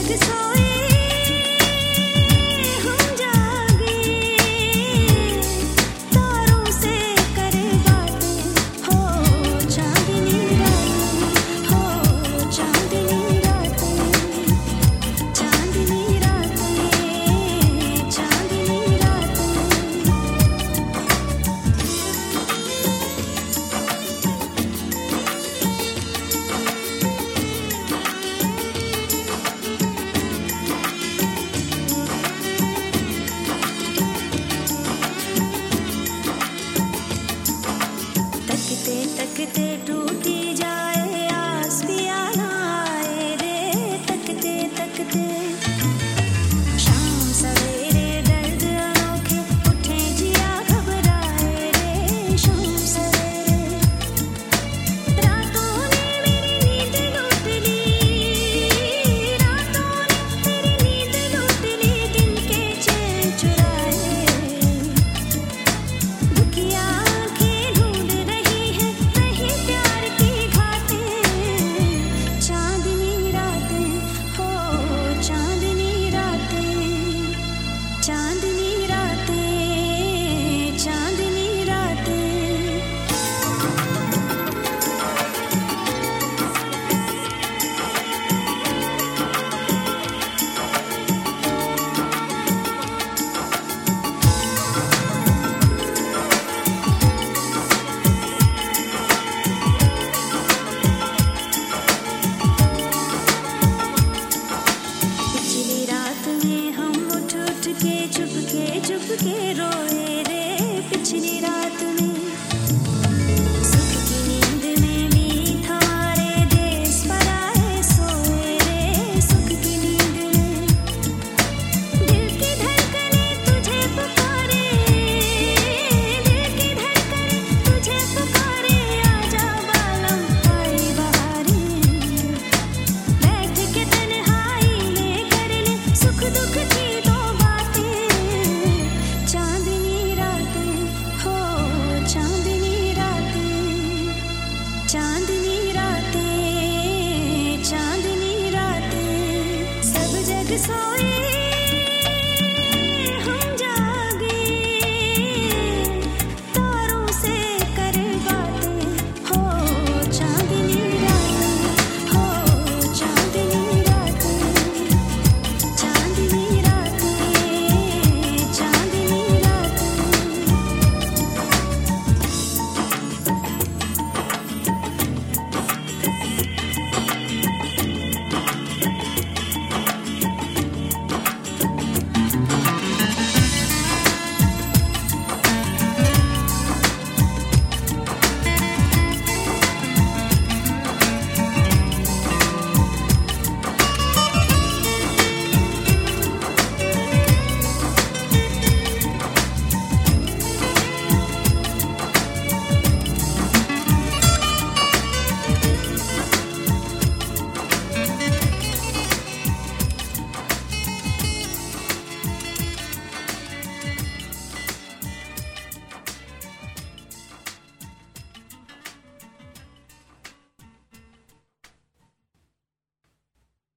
तकते टूटी जाए आस भी आना आए रे, तकते तकते शाम सवेरे दर्द अनोखे उठे जिया घबराए रे, शाम सवेरे रातों ने मेरी नींद लूट ली, रातों ने मेरी नींद लूट ली, दिन के चैन चुराए दुखिया चांदनी रातें, चांदनी रातें। पिछली रात में हम उठ के चुपके रोए रे, पिछली रात में सुख की नींद में मीत हमारे देश पर आए सोए रे, सुख की नींद में दिल की धड़कने तुझे पुकारे, दिल की धड़कने तुझे पुकारे, आजा बालम आई बहारे, बैठ के तन्हाई में कर ले सुख दुख की चांदनी रातें, चांदनी रातें, सब जग सोए।